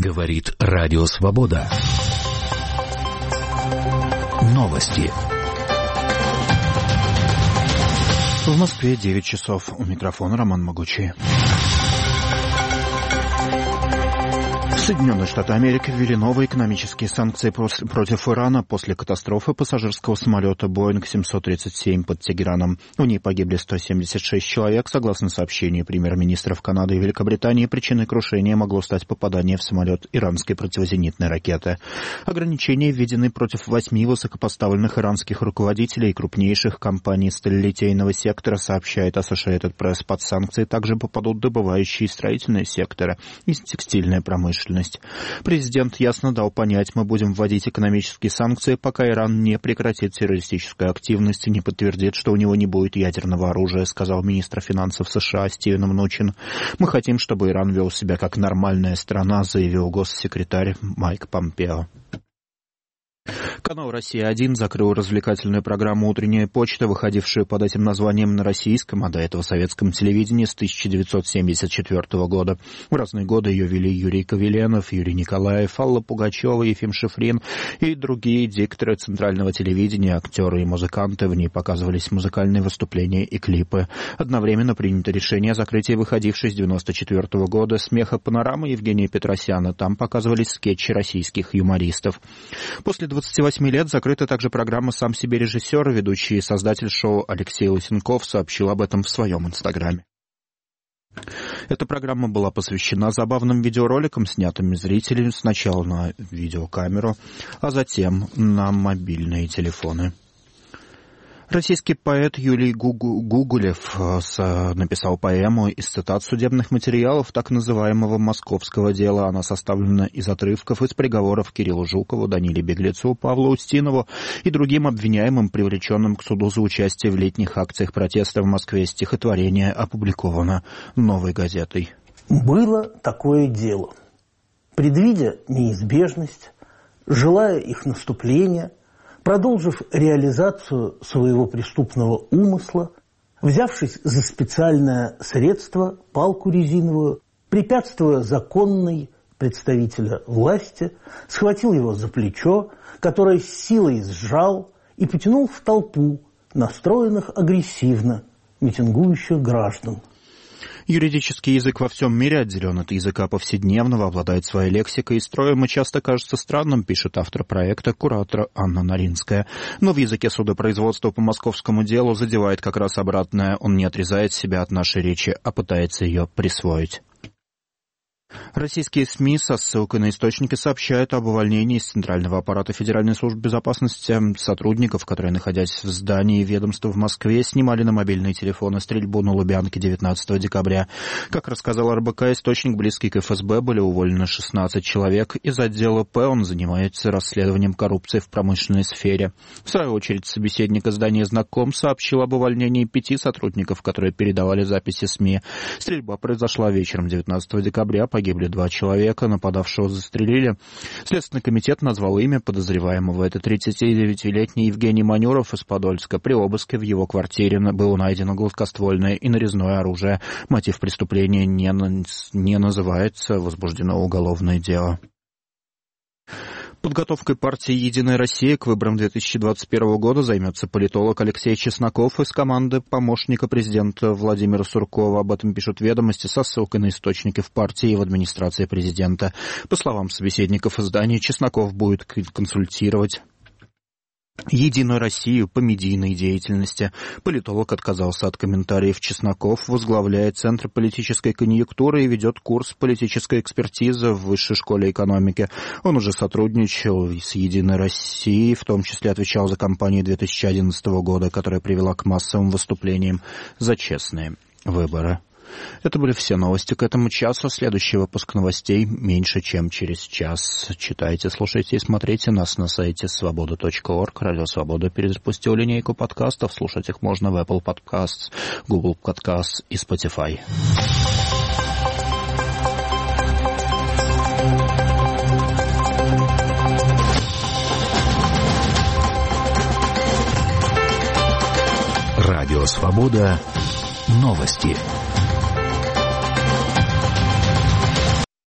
Говорит Радио Свобода. Новости. В Москве 9 часов. У микрофона Роман Могучий. Соединенные Штаты Америки ввели новые экономические санкции против Ирана после катастрофы пассажирского самолета Boeing 737 под Тегераном. В ней погибли 176 человек. Согласно сообщению премьер-министров Канады и Великобритании, причиной крушения могло стать попадание в самолет иранской противозенитной ракеты. Ограничения введены против 8 высокопоставленных иранских руководителей и крупнейших компаний сталелитейного сектора, сообщает Associated Press. Под санкции также попадут добывающие и строительные секторы и текстильная промышленность. Президент ясно дал понять, мы будем вводить экономические санкции, пока Иран не прекратит террористическую активность и не подтвердит, что у него не будет ядерного оружия, сказал министр финансов США Стивен Мнучин. Мы хотим, чтобы Иран вел себя как нормальная страна, заявил госсекретарь Майк Помпео. Канал «Россия-1» закрыл развлекательную программу «Утренняя почта», выходившую под этим названием на российском, а до этого советском телевидении с 1974 года. В разные годы ее вели Юрий Ковеленов, Юрий Николаев, Алла Пугачева, Ефим Шифрин и другие дикторы центрального телевидения, актеры и музыканты. В ней показывались музыкальные выступления и клипы. Одновременно принято решение о закрытии выходившей с 1994 года «Смеха панорамы» Евгения Петросяна. Там показывались скетчи российских юмористов. После 28 лет закрыта также программа «Сам себе режиссер». Ведущий и создатель шоу Алексей Лысенков сообщил об этом в своем инстаграме. Эта программа была посвящена забавным видеороликам, снятым зрителями сначала на видеокамеру, а затем на мобильные телефоны. Российский поэт Юлий Гугулев написал поэму из цитат судебных материалов так называемого «Московского дела». Она составлена из отрывков из приговоров Кириллу Жукову, Даниле Беглецу, Павлу Устинову и другим обвиняемым, привлеченным к суду за участие в летних акциях протеста в Москве. Стихотворение опубликовано «Новой газетой». Было такое дело. Предвидя неизбежность, желая их наступления, продолжив реализацию своего преступного умысла, взявшись за специальное средство, палку резиновую, препятствуя законной представителя власти, схватил его за плечо, которое с силой сжал и потянул в толпу настроенных агрессивно митингующих граждан. Юридический язык во всем мире отделен от языка повседневного, обладает своей лексикой и строем и часто кажется странным, пишет автор проекта, куратор Анна Наринская. Но в языке судопроизводства по московскому делу задевает как раз обратное. Он не отрезает себя от нашей речи, а пытается ее присвоить. Российские СМИ со ссылкой на источники сообщают об увольнении из Центрального аппарата Федеральной службы безопасности сотрудников, которые, находясь в здании ведомства в Москве, снимали на мобильные телефоны стрельбу на Лубянке 19 декабря. Как рассказал РБК, источник, близкий к ФСБ, были уволены 16 человек. Из отдела П он занимается расследованием коррупции в промышленной сфере. В свою очередь, собеседник издания «Знаком» сообщил об увольнении 5 сотрудников, которые передавали записи СМИ. Стрельба произошла вечером 19 декабря. Погибли 2 человека, нападавшего застрелили. Следственный комитет назвал имя подозреваемого. Это 39-летний Евгений Манюров из Подольска. При обыске в его квартире было найдено гладкоствольное и нарезное оружие. Мотив преступления не называется. Возбуждено уголовное дело. Подготовкой партии «Единая Россия» к выборам 2021 года займется политолог Алексей Чесноков из команды помощника президента Владимира Суркова. Об этом пишут «Ведомости» со ссылкой на источники в партии и в администрации президента. По словам собеседников издания, Чесноков будет консультировать «Единую Россию» по медийной деятельности. Политолог отказался от комментариев. Чесноков возглавляет Центр политической конъюнктуры и ведет курс политической экспертизы в Высшей школе экономики. Он уже сотрудничал с «Единой Россией», в том числе отвечал за кампанию 2011 года, которая привела к массовым выступлениям за честные выборы. Это были все новости к этому часу. Следующий выпуск новостей меньше, чем через час. Читайте, слушайте и смотрите нас на сайте свобода.орг. Радио Свобода перезапустил линейку подкастов. Слушать их можно в Apple Podcasts, Google Podcasts и Spotify. Радио Свобода. Новости.